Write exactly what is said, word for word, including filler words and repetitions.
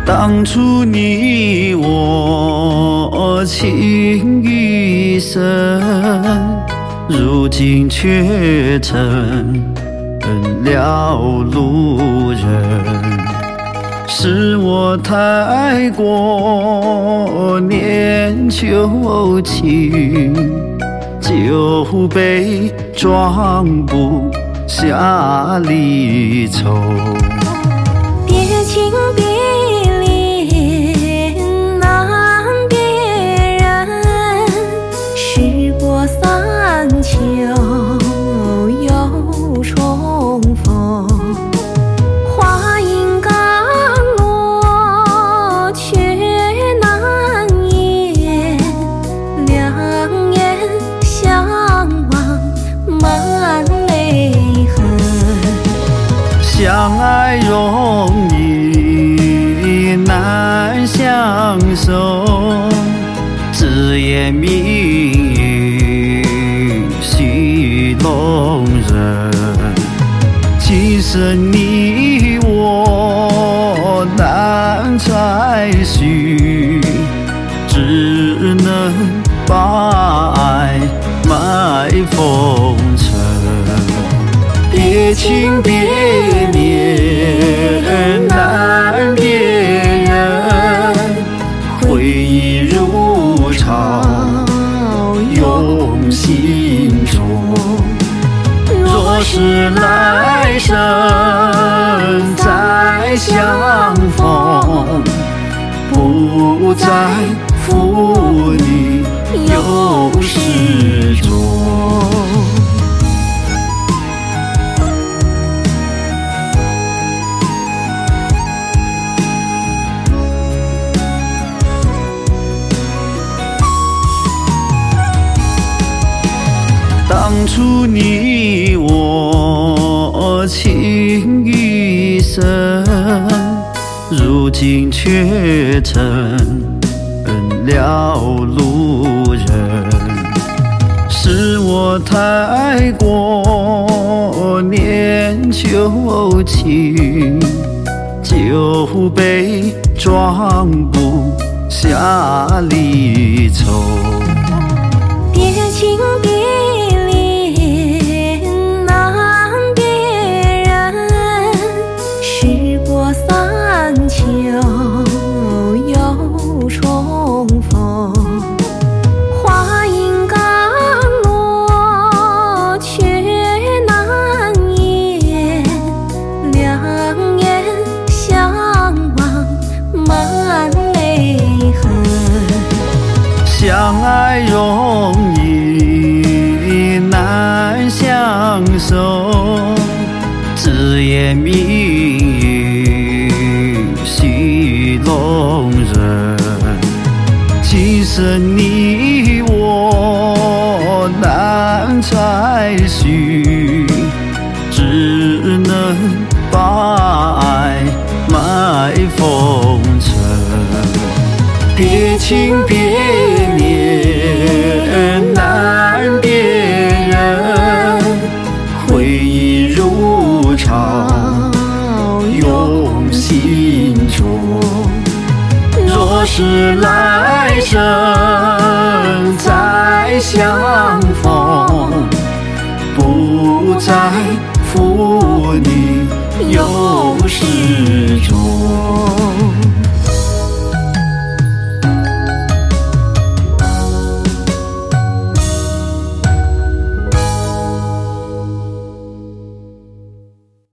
当初你我情一生，如今却成了路人。是我太过念旧情，就被装不下离愁。 别情别恋难别人，时过三秋又重逢。话音刚落却难言，两眼相望满泪痕。 相爱容易难相守，只言命运戏弄人。今生你我难再续，只能把爱埋风尘。别情别恋难别人，回忆如潮涌心中。若是来生再相逢，不再负你又是衷。当初你我情一生，如今却成了路人。是我太过念旧情，就被装不下离愁。 别情别恋难别人，时过三秋又重逢。话音刚落却难言，两眼相望满泪痕。 相爱容易难相守，只言命运戏弄人。今生你我难再续，只能把爱埋风尘。别情别恋难别人，回忆如潮涌心中。若是来生再相逢，不再负